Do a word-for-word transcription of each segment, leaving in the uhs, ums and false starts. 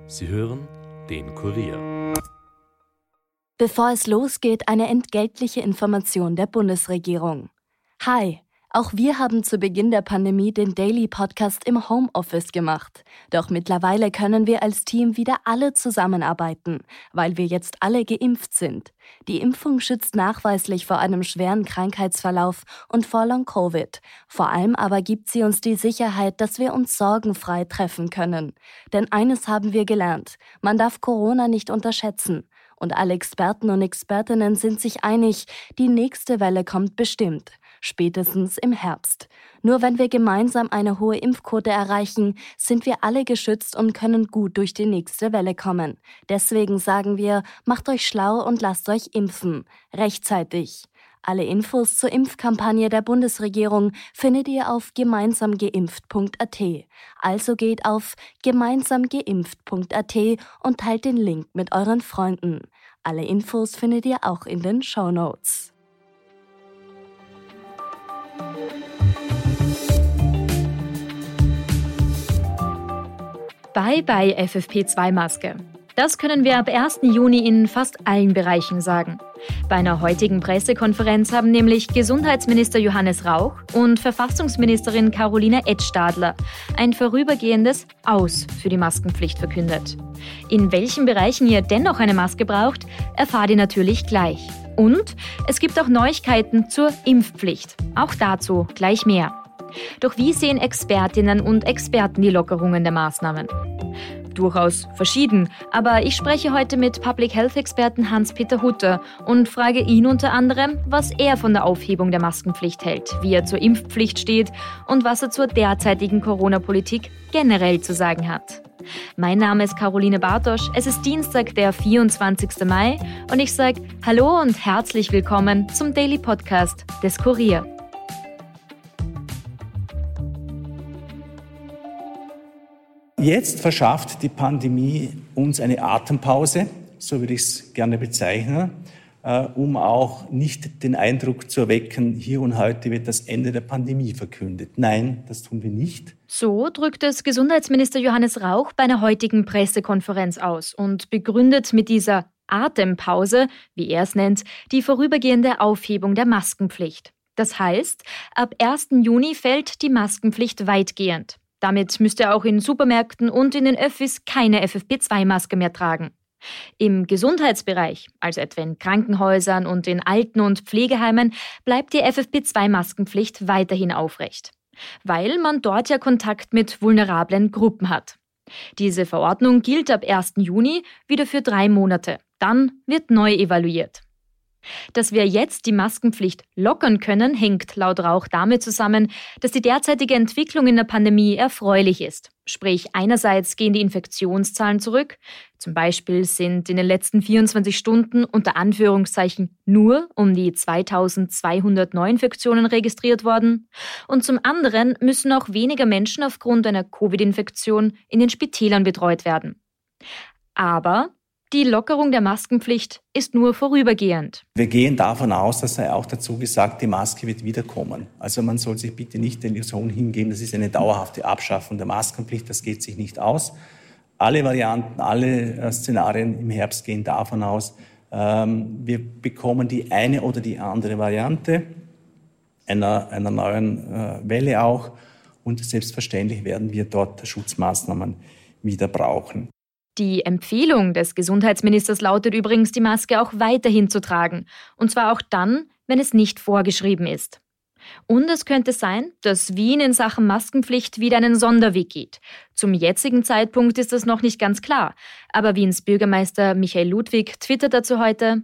Sie hören den Kurier. Bevor es losgeht, eine entgeltliche Information der Bundesregierung. Hi, auch wir haben zu Beginn der Pandemie den Daily Podcast im Homeoffice gemacht. Doch mittlerweile können wir als Team wieder alle zusammenarbeiten, weil wir jetzt alle geimpft sind. Die Impfung schützt nachweislich vor einem schweren Krankheitsverlauf und vor Long-Covid. Vor allem aber gibt sie uns die Sicherheit, dass wir uns sorgenfrei treffen können. Denn eines haben wir gelernt: Man darf Corona nicht unterschätzen. Und alle Experten und Expertinnen sind sich einig, die nächste Welle kommt bestimmt. Spätestens im Herbst. Nur wenn wir gemeinsam eine hohe Impfquote erreichen, sind wir alle geschützt und können gut durch die nächste Welle kommen. Deswegen sagen wir, macht euch schlau und lasst euch impfen. Rechtzeitig. Alle Infos zur Impfkampagne der Bundesregierung findet ihr auf gemeinsam geimpft punkt a t. Also geht auf gemeinsam geimpft punkt a t und teilt den Link mit euren Freunden. Alle Infos findet ihr auch in den Shownotes. Bye bye F F P zwei Maske. Das können wir ab ersten Juni in fast allen Bereichen sagen. Bei einer heutigen Pressekonferenz haben nämlich Gesundheitsminister Johannes Rauch und Verfassungsministerin Caroline Edstadler ein vorübergehendes Aus für die Maskenpflicht verkündet. In welchen Bereichen ihr dennoch eine Maske braucht, erfahrt ihr natürlich gleich. Und es gibt auch Neuigkeiten zur Impfpflicht. Auch dazu gleich mehr. Doch wie sehen Expertinnen und Experten die Lockerungen der Maßnahmen? Durchaus verschieden, aber ich spreche heute mit Public Health-Experten Hans-Peter Hutter und frage ihn unter anderem, was er von der Aufhebung der Maskenpflicht hält, wie er zur Impfpflicht steht und was er zur derzeitigen Corona-Politik generell zu sagen hat. Mein Name ist Caroline Bartosch, es ist Dienstag, der vierundzwanzigsten Mai und ich sage Hallo und herzlich willkommen zum Daily Podcast des Kurier. Jetzt verschafft die Pandemie uns eine Atempause, so würde ich es gerne bezeichnen, äh, um auch nicht den Eindruck zu erwecken, hier und heute wird das Ende der Pandemie verkündet. Nein, das tun wir nicht. So drückt es Gesundheitsminister Johannes Rauch bei einer heutigen Pressekonferenz aus und begründet mit dieser Atempause, wie er es nennt, die vorübergehende Aufhebung der Maskenpflicht. Das heißt, ab ersten Juni fällt die Maskenpflicht weitgehend. Damit müsst ihr auch in Supermärkten und in den Öffis keine F F P zwei Maske mehr tragen. Im Gesundheitsbereich, also etwa in Krankenhäusern und in Alten- und Pflegeheimen, bleibt die F F P zwei Maskenpflicht weiterhin aufrecht, weil man dort ja Kontakt mit vulnerablen Gruppen hat. Diese Verordnung gilt ab ersten Juni wieder für drei Monate. Dann wird neu evaluiert. Dass wir jetzt die Maskenpflicht lockern können, hängt laut Rauch damit zusammen, dass die derzeitige Entwicklung in der Pandemie erfreulich ist. Sprich, einerseits gehen die Infektionszahlen zurück, zum Beispiel sind in den letzten vierundzwanzig Stunden unter Anführungszeichen nur um die zweitausendzweihundert Neuinfektionen registriert worden, und zum anderen müssen auch weniger Menschen aufgrund einer Covid-Infektion in den Spitälern betreut werden. Aber die Lockerung der Maskenpflicht ist nur vorübergehend. Wir gehen davon aus, das sei auch dazu gesagt, die Maske wird wiederkommen. Also man soll sich bitte nicht der Illusion hingeben, das ist eine dauerhafte Abschaffung der Maskenpflicht, das geht sich nicht aus. Alle Varianten, alle Szenarien im Herbst gehen davon aus, ähm, wir bekommen die eine oder die andere Variante einer, einer neuen äh, Welle auch, und selbstverständlich werden wir dort Schutzmaßnahmen wieder brauchen. Die Empfehlung des Gesundheitsministers lautet übrigens, die Maske auch weiterhin zu tragen. Und zwar auch dann, wenn es nicht vorgeschrieben ist. Und es könnte sein, dass Wien in Sachen Maskenpflicht wieder einen Sonderweg geht. Zum jetzigen Zeitpunkt ist das noch nicht ganz klar. Aber Wiens Bürgermeister Michael Ludwig twittert dazu heute: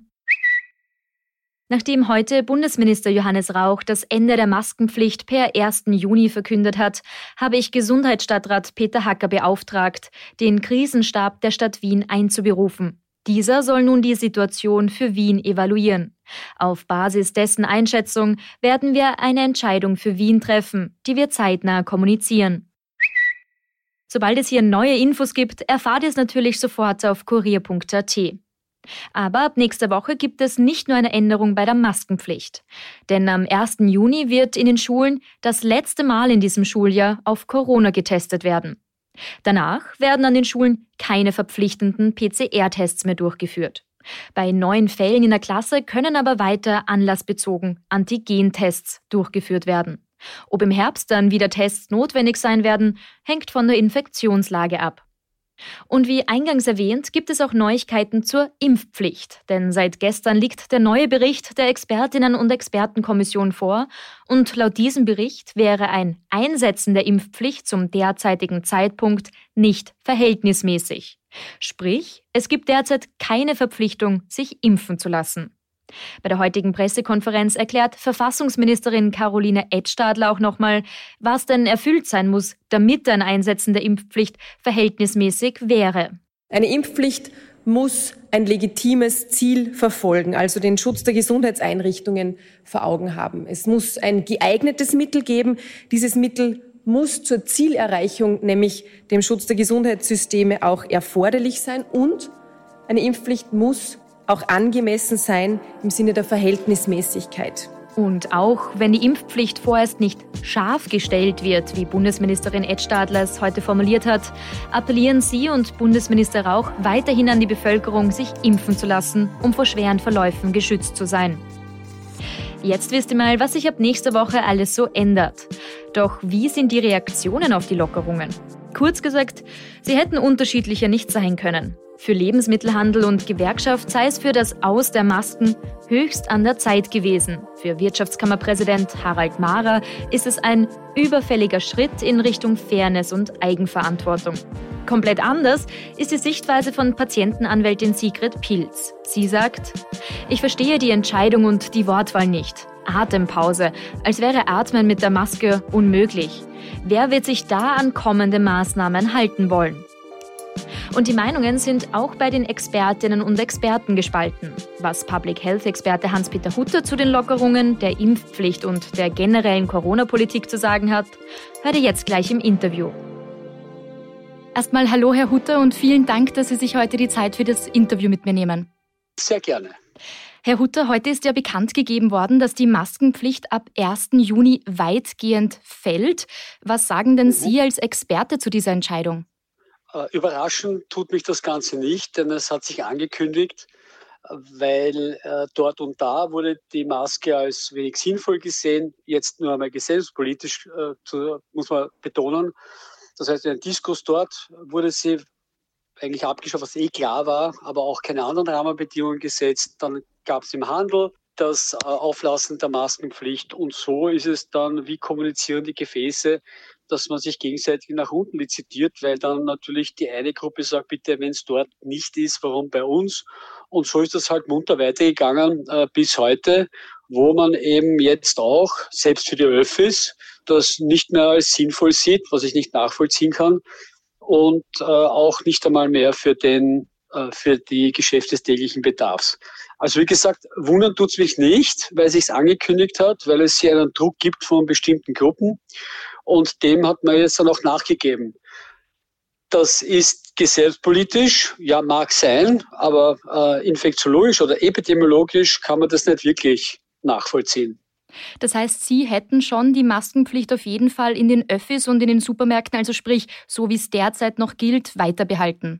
Nachdem heute Bundesminister Johannes Rauch das Ende der Maskenpflicht per ersten Juni verkündet hat, habe ich Gesundheitsstadtrat Peter Hacker beauftragt, den Krisenstab der Stadt Wien einzuberufen. Dieser soll nun die Situation für Wien evaluieren. Auf Basis dessen Einschätzung werden wir eine Entscheidung für Wien treffen, die wir zeitnah kommunizieren. Sobald es hier neue Infos gibt, erfahrt ihr es natürlich sofort auf kurier punkt a t. Aber ab nächster Woche gibt es nicht nur eine Änderung bei der Maskenpflicht. Denn am ersten Juni wird in den Schulen das letzte Mal in diesem Schuljahr auf Corona getestet werden. Danach werden an den Schulen keine verpflichtenden P C R-Tests mehr durchgeführt. Bei neuen Fällen in der Klasse können aber weiter anlassbezogen Antigen-Tests durchgeführt werden. Ob im Herbst dann wieder Tests notwendig sein werden, hängt von der Infektionslage ab. Und wie eingangs erwähnt, gibt es auch Neuigkeiten zur Impfpflicht. Denn seit gestern liegt der neue Bericht der Expertinnen- und Expertenkommission vor. Und laut diesem Bericht wäre ein Einsetzen der Impfpflicht zum derzeitigen Zeitpunkt nicht verhältnismäßig. Sprich, es gibt derzeit keine Verpflichtung, sich impfen zu lassen. Bei der heutigen Pressekonferenz erklärt Verfassungsministerin Caroline Edstadler auch nochmal, was denn erfüllt sein muss, damit ein Einsetzen der Impfpflicht verhältnismäßig wäre. Eine Impfpflicht muss ein legitimes Ziel verfolgen, also den Schutz der Gesundheitseinrichtungen vor Augen haben. Es muss ein geeignetes Mittel geben. Dieses Mittel muss zur Zielerreichung, nämlich dem Schutz der Gesundheitssysteme, auch erforderlich sein. Und eine Impfpflicht muss auch angemessen sein im Sinne der Verhältnismäßigkeit. Und auch wenn die Impfpflicht vorerst nicht scharf gestellt wird, wie Bundesministerin Edstadler es heute formuliert hat, appellieren sie und Bundesminister Rauch weiterhin an die Bevölkerung, sich impfen zu lassen, um vor schweren Verläufen geschützt zu sein. Jetzt wisst ihr mal, was sich ab nächster Woche alles so ändert. Doch wie sind die Reaktionen auf die Lockerungen? Kurz gesagt, sie hätten unterschiedlicher nicht sein können. Für Lebensmittelhandel und Gewerkschaft sei es für das Aus der Masken höchst an der Zeit gewesen. Für Wirtschaftskammerpräsident Harald Mahrer ist es ein überfälliger Schritt in Richtung Fairness und Eigenverantwortung. Komplett anders ist die Sichtweise von Patientenanwältin Sigrid Pilz. Sie sagt: Ich verstehe die Entscheidung und die Wortwahl nicht. Atempause, als wäre Atmen mit der Maske unmöglich. Wer wird sich da an kommende Maßnahmen halten wollen? Und die Meinungen sind auch bei den Expertinnen und Experten gespalten. Was Public Health-Experte Hans-Peter Hutter zu den Lockerungen, der Impfpflicht und der generellen Corona-Politik zu sagen hat, hört ihr jetzt gleich im Interview. Erstmal hallo Herr Hutter und vielen Dank, dass Sie sich heute die Zeit für das Interview mit mir nehmen. Sehr gerne. Herr Hutter, heute ist ja bekannt gegeben worden, dass die Maskenpflicht ab ersten Juni weitgehend fällt. Was sagen denn Sie als Experte zu dieser Entscheidung? Überraschen tut mich das Ganze nicht, denn es hat sich angekündigt, weil äh, dort und da wurde die Maske als wenig sinnvoll gesehen, jetzt nur einmal gesellschaftspolitisch, äh, zu, muss man betonen. Das heißt, in einem Diskurs dort wurde sie eigentlich abgeschafft, was eh klar war, aber auch keine anderen Rahmenbedingungen gesetzt. Dann gab es im Handel das äh, Auflassen der Maskenpflicht und so ist es dann, wie kommunizieren die Gefäße, dass man sich gegenseitig nach unten lizitiert, weil dann natürlich die eine Gruppe sagt, bitte, wenn es dort nicht ist, warum bei uns? Und so ist das halt munter weitergegangen äh, bis heute, wo man eben jetzt auch, selbst für die Öffis, das nicht mehr als sinnvoll sieht, was ich nicht nachvollziehen kann, und äh, auch nicht einmal mehr für den äh, für die Geschäfte des täglichen Bedarfs. Also wie gesagt, wundern tut's mich nicht, weil es sich angekündigt hat, weil es hier einen Druck gibt von bestimmten Gruppen. Und dem hat man jetzt dann auch nachgegeben. Das ist gesellschaftspolitisch, ja, mag sein, aber äh, infektiologisch oder epidemiologisch kann man das nicht wirklich nachvollziehen. Das heißt, Sie hätten schon die Maskenpflicht auf jeden Fall in den Öffis und in den Supermärkten, also sprich, so wie es derzeit noch gilt, weiter behalten?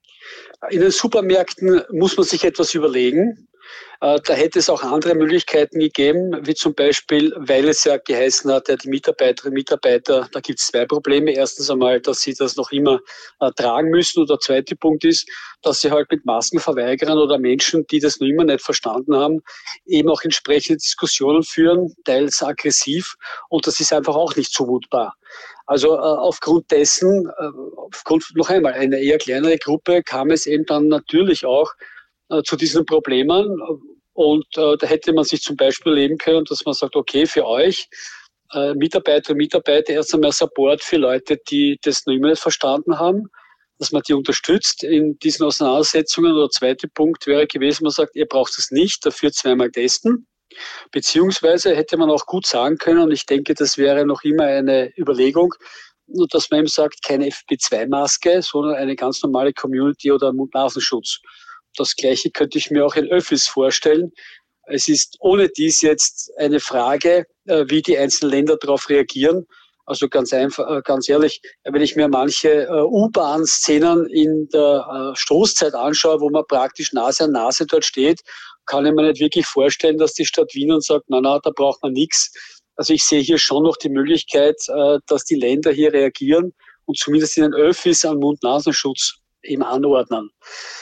In den Supermärkten muss man sich etwas überlegen. Da hätte es auch andere Möglichkeiten gegeben, wie zum Beispiel, weil es ja geheißen hat, die Mitarbeiterinnen und Mitarbeiter, da gibt es zwei Probleme. Erstens einmal, dass sie das noch immer äh, tragen müssen. Und der zweite Punkt ist, dass sie halt mit Maskenverweigerern oder Menschen, die das noch immer nicht verstanden haben, eben auch entsprechende Diskussionen führen, teils aggressiv. Und das ist einfach auch nicht zumutbar. Also äh, aufgrund dessen, äh, aufgrund noch einmal einer eher kleinere Gruppe, kam es eben dann natürlich auch zu diesen Problemen. Und äh, da hätte man sich zum Beispiel leben können, dass man sagt, okay, für euch äh, Mitarbeiter und Mitarbeiter erst einmal Support für Leute, die das noch immer nicht verstanden haben, dass man die unterstützt in diesen Auseinandersetzungen. Oder der zweite Punkt wäre gewesen, man sagt, ihr braucht es nicht, dafür zweimal testen. Beziehungsweise hätte man auch gut sagen können, und ich denke, das wäre noch immer eine Überlegung, nur dass man eben sagt, keine F F P zwei Maske, sondern eine ganz normale Community- oder Mund-Nasenschutz. Das Gleiche könnte ich mir auch in Öffis vorstellen. Es ist ohne dies jetzt eine Frage, wie die einzelnen Länder darauf reagieren. Also ganz einfach, ganz ehrlich, wenn ich mir manche äh, U-Bahn-Szenen in der äh, Stoßzeit anschaue, wo man praktisch Nase an Nase dort steht, kann ich mir nicht wirklich vorstellen, dass die Stadt Wien und sagt, na, na, da braucht man nichts. Also ich sehe hier schon noch die Möglichkeit, äh, dass die Länder hier reagieren und zumindest in den Öffis einen Mund-Nasenschutz eben anordnen.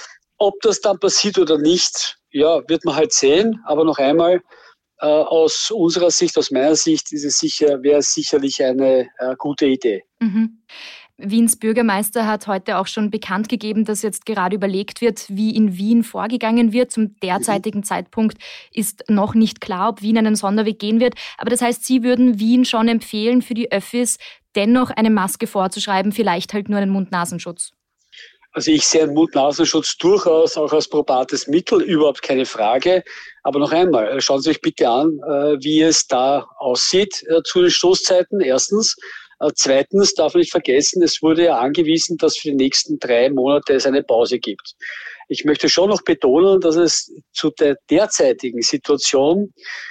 Ob das dann passiert oder nicht, ja, wird man halt sehen. Aber noch einmal, äh, aus unserer Sicht, aus meiner Sicht, ist es sicher, wäre es sicherlich eine äh, gute Idee. Mhm. Wiens Bürgermeister hat heute auch schon bekannt gegeben, dass jetzt gerade überlegt wird, wie in Wien vorgegangen wird. Zum derzeitigen mhm. Zeitpunkt ist noch nicht klar, ob Wien einen Sonderweg gehen wird. Aber das heißt, Sie würden Wien schon empfehlen, für die Öffis dennoch eine Maske vorzuschreiben, vielleicht halt nur einen Mund-Nasenschutz. Also ich sehe einen Mund-Nasenschutz durchaus auch als probates Mittel, überhaupt keine Frage. Aber noch einmal, schauen Sie sich bitte an, wie es da aussieht zu den Stoßzeiten, erstens. Zweitens darf man nicht vergessen, es wurde ja angewiesen, dass für die nächsten drei Monate es eine Pause gibt. Ich möchte schon noch betonen, dass es zu der derzeitigen Situation,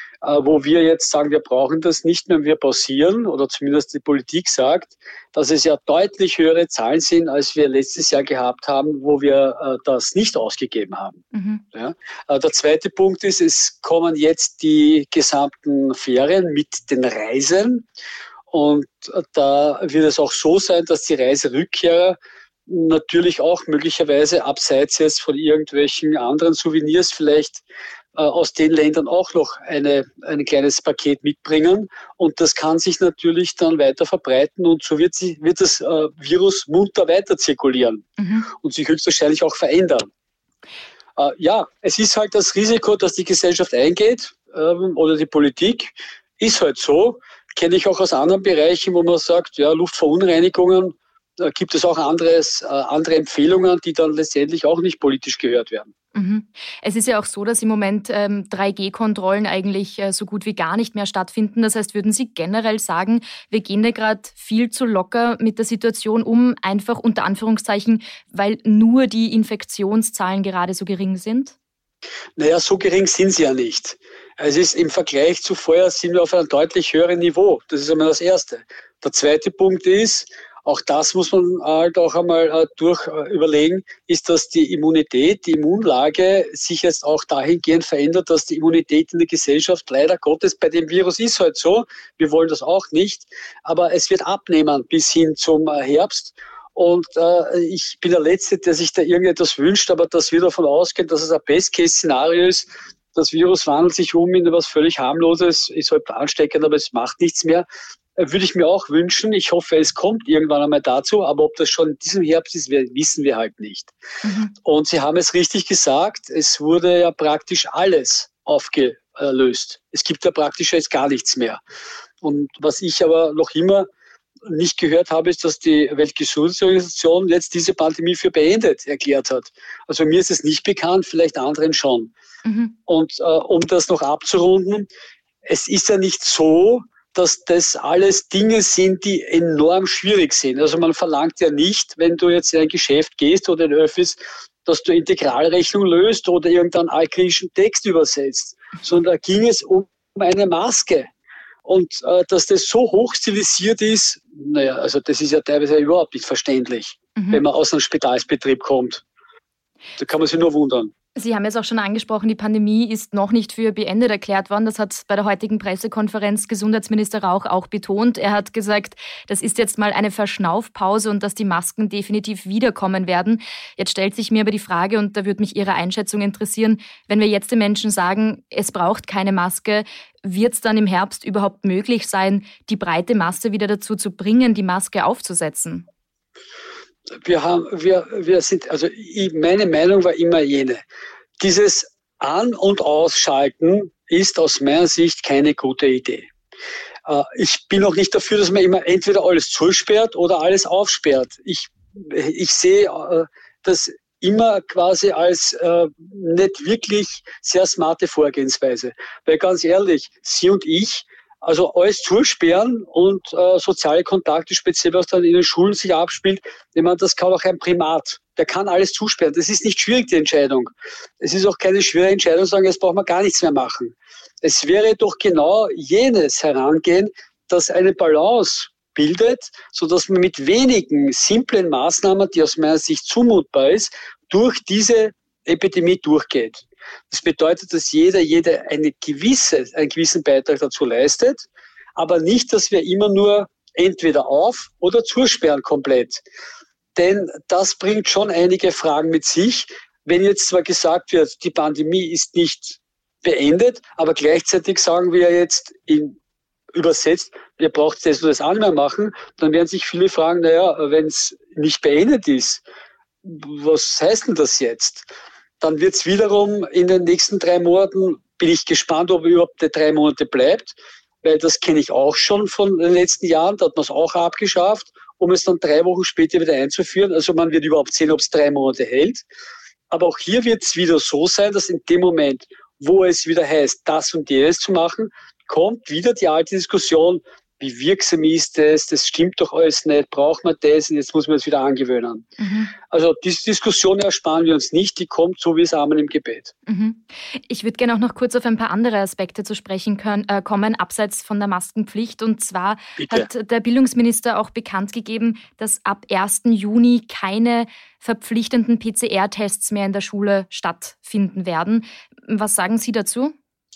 wo wir jetzt sagen, wir brauchen das nicht mehr, wir pausieren, oder zumindest die Politik sagt, dass es ja deutlich höhere Zahlen sind, als wir letztes Jahr gehabt haben, wo wir das nicht ausgegeben haben. Mhm. Ja. Der zweite Punkt ist, es kommen jetzt die gesamten Ferien mit den Reisen. Und da wird es auch so sein, dass die Reiserückkehrer natürlich auch möglicherweise abseits jetzt von irgendwelchen anderen Souvenirs vielleicht äh, aus den Ländern auch noch eine, ein kleines Paket mitbringen. Und das kann sich natürlich dann weiter verbreiten und so wird, sie, wird das äh, Virus munter weiter zirkulieren mhm. und sich höchstwahrscheinlich auch verändern. Äh, ja, es ist halt das Risiko, dass die Gesellschaft eingeht ähm, oder die Politik, ist halt so. Kenne ich auch aus anderen Bereichen, wo man sagt, ja, Luftverunreinigungen, da gibt es auch anderes, äh, andere Empfehlungen, die dann letztendlich auch nicht politisch gehört werden. Mhm. Es ist ja auch so, dass im Moment ähm, drei G Kontrollen eigentlich äh, so gut wie gar nicht mehr stattfinden. Das heißt, würden Sie generell sagen, wir gehen da gerade viel zu locker mit der Situation um, einfach unter Anführungszeichen, weil nur die Infektionszahlen gerade so gering sind? Naja, so gering sind sie ja nicht. Es ist im Vergleich zu vorher sind wir auf einem deutlich höheren Niveau. Das ist einmal das Erste. Der zweite Punkt ist, auch das muss man halt auch einmal äh, durch äh, überlegen, ist, dass die Immunität, die Immunlage sich jetzt auch dahingehend verändert, dass die Immunität in der Gesellschaft leider Gottes bei dem Virus ist halt so. Wir wollen das auch nicht, aber es wird abnehmen bis hin zum äh, Herbst. Und äh, ich bin der Letzte, der sich da irgendetwas wünscht, aber dass wir davon ausgehen, dass es ein Best-Case-Szenario ist. Das Virus wandelt sich um in etwas völlig harmloses, ist halt ansteckend, aber es macht nichts mehr. Äh, würde ich mir auch wünschen. Ich hoffe, es kommt irgendwann einmal dazu, aber ob das schon in diesem Herbst ist, wissen wir halt nicht. Mhm. Und Sie haben es richtig gesagt, es wurde ja praktisch alles aufgelöst. Es gibt ja praktisch jetzt gar nichts mehr. Und was ich aber noch immer nicht gehört habe, ist, dass die Weltgesundheitsorganisation jetzt diese Pandemie für beendet erklärt hat. Also mir ist es nicht bekannt, vielleicht anderen schon. Mhm. Und äh, um das noch abzurunden, es ist ja nicht so, dass das alles Dinge sind, die enorm schwierig sind. Also man verlangt ja nicht, wenn du jetzt in ein Geschäft gehst oder in Öffis, dass du Integralrechnung löst oder irgendeinen altgriechischen Text übersetzt, sondern da ging es um eine Maske. Und äh, dass das so hoch stilisiert ist, naja, also das ist ja teilweise überhaupt nicht verständlich, mhm. wenn man aus einem Spitalsbetrieb kommt. Da kann man sich nur wundern. Sie haben es auch schon angesprochen, die Pandemie ist noch nicht für beendet erklärt worden. Das hat bei der heutigen Pressekonferenz Gesundheitsminister Rauch auch betont. Er hat gesagt, das ist jetzt mal eine Verschnaufpause und dass die Masken definitiv wiederkommen werden. Jetzt stellt sich mir aber die Frage, und da würde mich Ihre Einschätzung interessieren, wenn wir jetzt den Menschen sagen, es braucht keine Maske, wird es dann im Herbst überhaupt möglich sein, die breite Masse wieder dazu zu bringen, die Maske aufzusetzen? Wir haben, wir, wir sind, also ich, meine Meinung war immer jene. Dieses An- und Ausschalten ist aus meiner Sicht keine gute Idee. Äh, ich bin auch nicht dafür, dass man immer entweder alles zusperrt oder alles aufsperrt. Ich, ich sehe äh, das immer quasi als äh, nicht wirklich sehr smarte Vorgehensweise. Weil ganz ehrlich, Sie und ich, also alles zusperren und äh, soziale Kontakte, speziell was dann in den Schulen sich abspielt, ich meine, das kann auch ein Primat. Der kann alles zusperren. Das ist nicht schwierig, die Entscheidung. Es ist auch keine schwere Entscheidung, zu sagen, jetzt brauchen wir gar nichts mehr machen. Es wäre doch genau jenes Herangehen, dass eine Balance bildet, sodass man mit wenigen simplen Maßnahmen, die aus meiner Sicht zumutbar ist, durch diese Epidemie durchgeht. Das bedeutet, dass jeder, jede eine gewisse, einen gewissen Beitrag dazu leistet, aber nicht, dass wir immer nur entweder auf- oder zusperren komplett. Denn das bringt schon einige Fragen mit sich. Wenn jetzt zwar gesagt wird, die Pandemie ist nicht beendet, aber gleichzeitig sagen wir jetzt in übersetzt, ihr braucht das und das auch nicht mehr machen, dann werden sich viele fragen, naja, wenn es nicht beendet ist, was heißt denn das jetzt? Dann wird es wiederum in den nächsten drei Monaten, bin ich gespannt, ob überhaupt die drei Monate bleibt, weil das kenne ich auch schon von den letzten Jahren, da hat man es auch abgeschafft, um es dann drei Wochen später wieder einzuführen. Also man wird überhaupt sehen, ob es drei Monate hält. Aber auch hier wird es wieder so sein, dass in dem Moment, wo es wieder heißt, das und jenes zu machen, kommt wieder die alte Diskussion, wie wirksam ist das, das stimmt doch alles nicht, braucht man das und jetzt muss man es wieder angewöhnen. Mhm. Also diese Diskussion ersparen wir uns nicht, die kommt so wie es Amen im Gebet. Mhm. Ich würde gerne auch noch kurz auf ein paar andere Aspekte zu sprechen können, äh, kommen, abseits von der Maskenpflicht. Und zwar Bitte. Hat der Bildungsminister auch bekannt gegeben, dass ab ersten Juni keine verpflichtenden P C R-Tests mehr in der Schule stattfinden werden. Was sagen Sie dazu?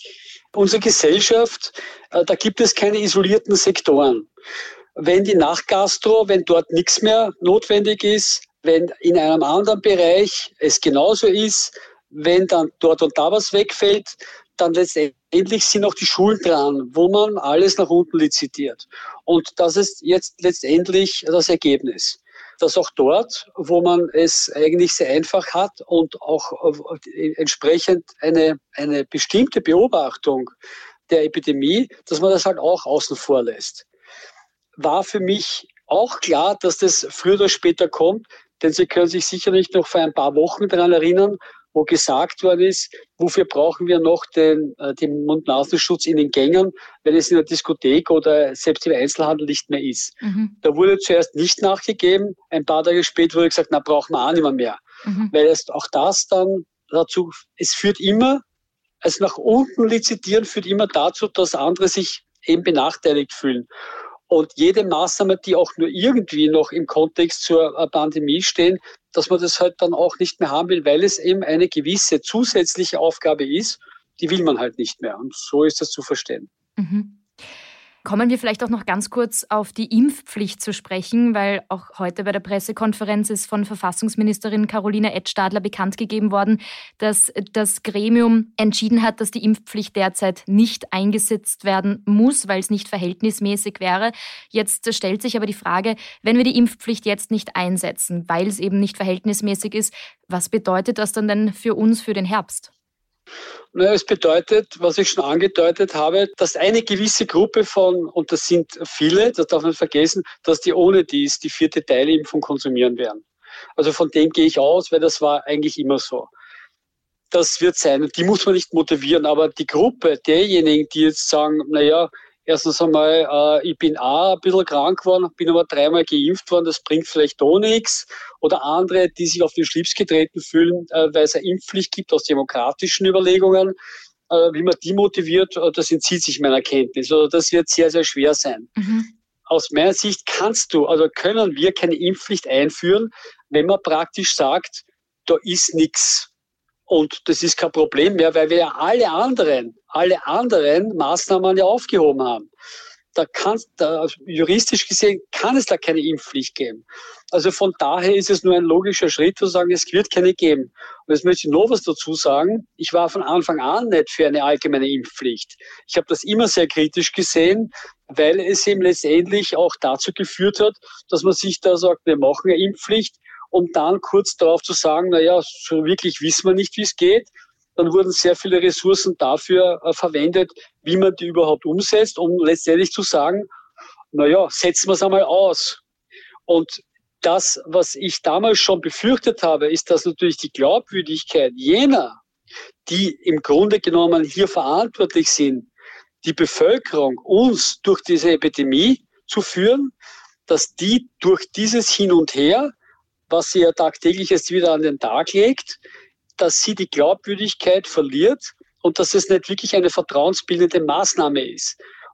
Unsere Gesellschaft, da gibt es keine isolierten Sektoren. Wenn die Nachgastro, wenn dort nichts mehr notwendig ist, wenn in einem anderen Bereich es genauso ist, wenn dann dort und da was wegfällt, dann letztendlich sind auch die Schulen dran, wo man alles nach unten lizitiert. Und das ist jetzt letztendlich das Ergebnis. Dass auch dort, wo man es eigentlich sehr einfach hat und auch entsprechend eine, eine bestimmte Beobachtung der Epidemie, dass man das halt auch außen vor lässt. War für mich auch klar, dass das früher oder später kommt, denn Sie können sich sicherlich noch vor ein paar Wochen daran erinnern, wo gesagt worden ist, wofür brauchen wir noch den, den Mund-Nasenschutz in den Gängen, wenn es in der Diskothek oder selbst im Einzelhandel nicht mehr ist. Mhm. Da wurde zuerst nicht nachgegeben, ein paar Tage später wurde gesagt, na, brauchen wir auch nicht mehr, mehr. Mhm. Weil es auch das dann dazu, es führt immer, also nach unten lizitieren führt immer dazu, dass andere sich eben benachteiligt fühlen. Und jede Maßnahme, die auch nur irgendwie noch im Kontext zur Pandemie stehen, dass man das halt dann auch nicht mehr haben will, weil es eben eine gewisse zusätzliche Aufgabe ist, die will man halt nicht mehr. Und so ist das zu verstehen. Mhm. Kommen wir vielleicht auch noch ganz kurz auf die Impfpflicht zu sprechen, weil auch heute bei der Pressekonferenz ist von Verfassungsministerin Carolina Edstadler bekannt gegeben worden, dass das Gremium entschieden hat, dass die Impfpflicht derzeit nicht eingesetzt werden muss, weil es nicht verhältnismäßig wäre. Jetzt stellt sich aber die Frage, wenn wir die Impfpflicht jetzt nicht einsetzen, weil es eben nicht verhältnismäßig ist, was bedeutet das dann denn für uns für den Herbst? Naja, es bedeutet, was ich schon angedeutet habe, dass eine gewisse Gruppe von, und das sind viele, das darf man nicht vergessen, dass die ohne dies die vierte Teilimpfung konsumieren werden. Also von dem gehe ich aus, weil das war eigentlich immer so. Das wird sein, die muss man nicht motivieren, aber die Gruppe derjenigen, die jetzt sagen, naja, erstens einmal, äh, ich bin auch ein bisschen krank geworden, bin aber dreimal geimpft worden, das bringt vielleicht auch nichts. Oder andere, die sich auf den Schlips getreten fühlen, äh, weil es eine Impfpflicht gibt aus demokratischen Überlegungen. Äh, wie man die motiviert, äh, das entzieht sich meiner Kenntnis. Also das wird sehr, sehr schwer sein. Mhm. Aus meiner Sicht kannst du, also können wir keine Impfpflicht einführen, wenn man praktisch sagt, da ist nichts. Und das ist kein Problem mehr, weil wir ja alle anderen, alle anderen Maßnahmen ja aufgehoben haben. Da kann, da, juristisch gesehen kann es da keine Impfpflicht geben. Also von daher ist es nur ein logischer Schritt zu sagen, es wird keine geben. Und jetzt möchte ich noch was dazu sagen. Ich war von Anfang an nicht für eine allgemeine Impfpflicht. Ich habe das immer sehr kritisch gesehen, weil es eben letztendlich auch dazu geführt hat, dass man sich da sagt, wir machen eine Impfpflicht, um dann kurz darauf zu sagen, naja, so wirklich wissen wir nicht, wie es geht. Dann wurden sehr viele Ressourcen dafür äh, verwendet, wie man die überhaupt umsetzt, um letztendlich zu sagen, naja, setzen wir es einmal aus. Und das, was ich damals schon befürchtet habe, ist, dass natürlich die Glaubwürdigkeit jener, die im Grunde genommen hier verantwortlich sind, die Bevölkerung uns durch diese Epidemie zu führen, dass die durch dieses Hin und Her, was sie ja tagtäglich jetzt wieder an den Tag legt, dass sie die Glaubwürdigkeit verliert und dass es nicht wirklich eine vertrauensbildende Maßnahme ist.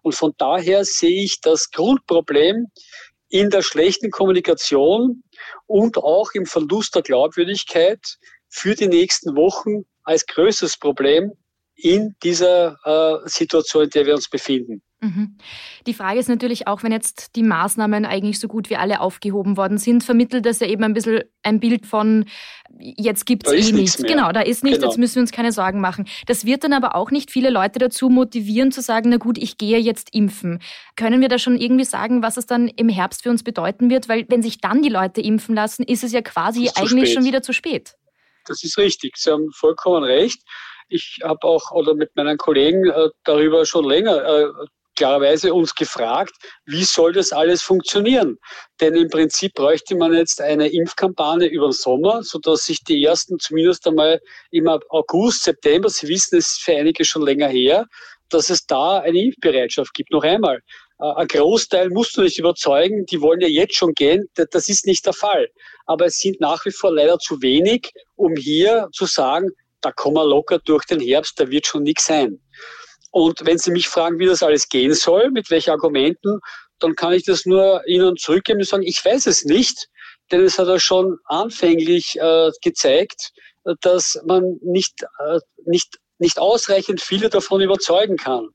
Und von daher sehe ich das Grundproblem in der schlechten Kommunikation und auch im Verlust der Glaubwürdigkeit für die nächsten Wochen als größtes Problem in dieser äh, Situation, in der wir uns befinden. Mhm. Die Frage ist natürlich auch, wenn jetzt die Maßnahmen eigentlich so gut wie alle aufgehoben worden sind, vermittelt das ja eben ein bisschen ein Bild von, jetzt gibt es eh nichts. Mehr. Genau, da ist nichts, genau. Jetzt müssen wir uns keine Sorgen machen. Das wird dann aber auch nicht viele Leute dazu motivieren, zu sagen, na gut, ich gehe jetzt impfen. Können wir da schon irgendwie sagen, was es dann im Herbst für uns bedeuten wird? Weil wenn sich dann die Leute impfen lassen, ist es ja quasi eigentlich schon wieder zu spät. Das ist richtig, Sie haben vollkommen recht. Ich habe auch oder mit meinen Kollegen äh, darüber schon länger äh, klarerweise uns gefragt, wie soll das alles funktionieren? Denn im Prinzip bräuchte man jetzt eine Impfkampagne über den Sommer, sodass sich die ersten zumindest einmal im August, September, Sie wissen, es ist für einige schon länger her, dass es da eine Impfbereitschaft gibt. Noch einmal, äh, ein Großteil musst du nicht überzeugen, die wollen ja jetzt schon gehen, das ist nicht der Fall. Aber es sind nach wie vor leider zu wenig, um hier zu sagen, da kommen wir locker durch den Herbst, da wird schon nichts sein. Und wenn Sie mich fragen, wie das alles gehen soll, mit welchen Argumenten, dann kann ich das nur Ihnen zurückgeben und sagen, ich weiß es nicht, denn es hat ja schon anfänglich äh, gezeigt, dass man nicht, äh, nicht, nicht ausreichend viele davon überzeugen kann.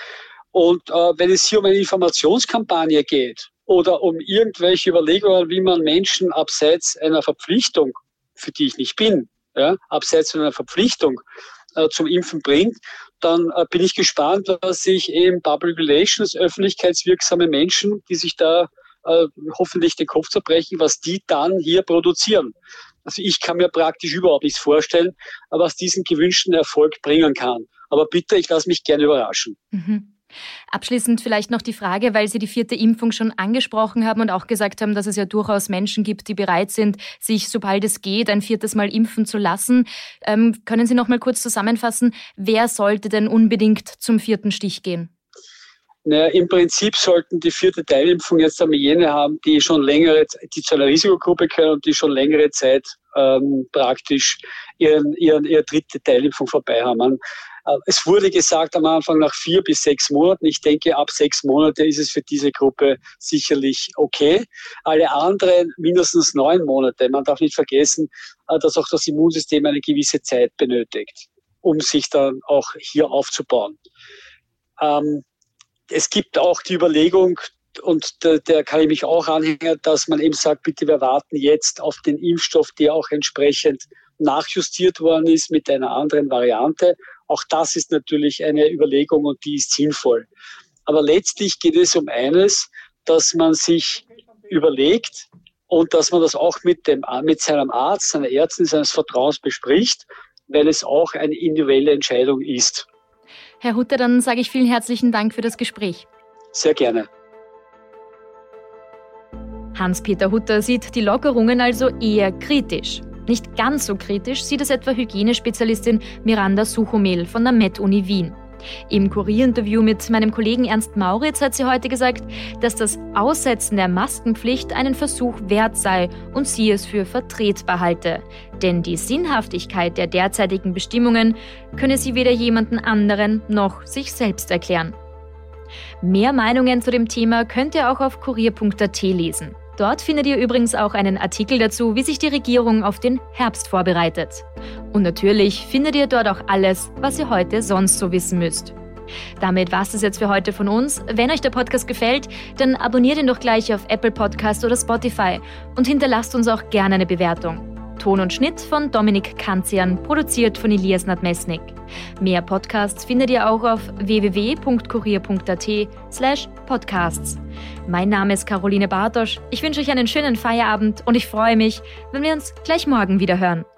Und äh, wenn es hier um eine Informationskampagne geht oder um irgendwelche Überlegungen, wie man Menschen abseits einer Verpflichtung, für die ich nicht bin, ja, abseits einer Verpflichtung äh, zum Impfen bringt, dann äh, bin ich gespannt, was sich eben Public Relations, öffentlichkeitswirksame Menschen, die sich da äh, hoffentlich den Kopf zerbrechen, was die dann hier produzieren. Also ich kann mir praktisch überhaupt nichts vorstellen, was diesen gewünschten Erfolg bringen kann. Aber bitte, ich lasse mich gerne überraschen. Mhm. Abschließend vielleicht noch die Frage, weil Sie die vierte Impfung schon angesprochen haben und auch gesagt haben, dass es ja durchaus Menschen gibt, die bereit sind, sich, sobald es geht, ein viertes Mal impfen zu lassen. Ähm, können Sie noch mal kurz zusammenfassen, wer sollte denn unbedingt zum vierten Stich gehen? Naja, im Prinzip sollten die vierte Teilimpfung jetzt einmal jene haben, die schon längere, die zu einer Risikogruppe gehören und die schon längere Zeit ähm, praktisch ihren, ihren, ihre dritte Teilimpfung vorbei haben. Man, äh, es wurde gesagt am Anfang nach vier bis sechs Monaten. Ich denke, ab sechs Monate ist es für diese Gruppe sicherlich okay. Alle anderen mindestens neun Monate. Man darf nicht vergessen, äh, dass auch das Immunsystem eine gewisse Zeit benötigt, um sich dann auch hier aufzubauen. Ähm, Es gibt auch die Überlegung, und der, der kann ich mich auch anhängen, dass man eben sagt, bitte, wir warten jetzt auf den Impfstoff, der auch entsprechend nachjustiert worden ist mit einer anderen Variante. Auch das ist natürlich eine Überlegung und die ist sinnvoll. Aber letztlich geht es um eines, dass man sich überlegt und dass man das auch mit, dem, mit seinem Arzt, seiner Ärztin seines Vertrauens bespricht, weil es auch eine individuelle Entscheidung ist. Herr Hutter, dann sage ich vielen herzlichen Dank für das Gespräch. Sehr gerne. Hans-Peter Hutter sieht die Lockerungen also eher kritisch. Nicht ganz so kritisch sieht es etwa Hygienespezialistin Miranda Suchomel von der Med-Uni Wien. Im Kurierinterview mit meinem Kollegen Ernst Mauritz hat sie heute gesagt, dass das Aussetzen der Maskenpflicht einen Versuch wert sei und sie es für vertretbar halte. Denn die Sinnhaftigkeit der derzeitigen Bestimmungen könne sie weder jemanden anderen noch sich selbst erklären. Mehr Meinungen zu dem Thema könnt ihr auch auf kurier punkt at lesen. Dort findet ihr übrigens auch einen Artikel dazu, wie sich die Regierung auf den Herbst vorbereitet. Und natürlich findet ihr dort auch alles, was ihr heute sonst so wissen müsst. Damit war es jetzt für heute von uns. Wenn euch der Podcast gefällt, dann abonniert ihn doch gleich auf Apple Podcast oder Spotify und hinterlasst uns auch gerne eine Bewertung. Ton und Schnitt von Dominik Kanzian, produziert von Elias Nadmesnik. Mehr Podcasts findet ihr auch auf w w w punkt kurier punkt at slash podcasts. Mein Name ist Caroline Bartosch. Ich wünsche euch einen schönen Feierabend und ich freue mich, wenn wir uns gleich morgen wieder hören.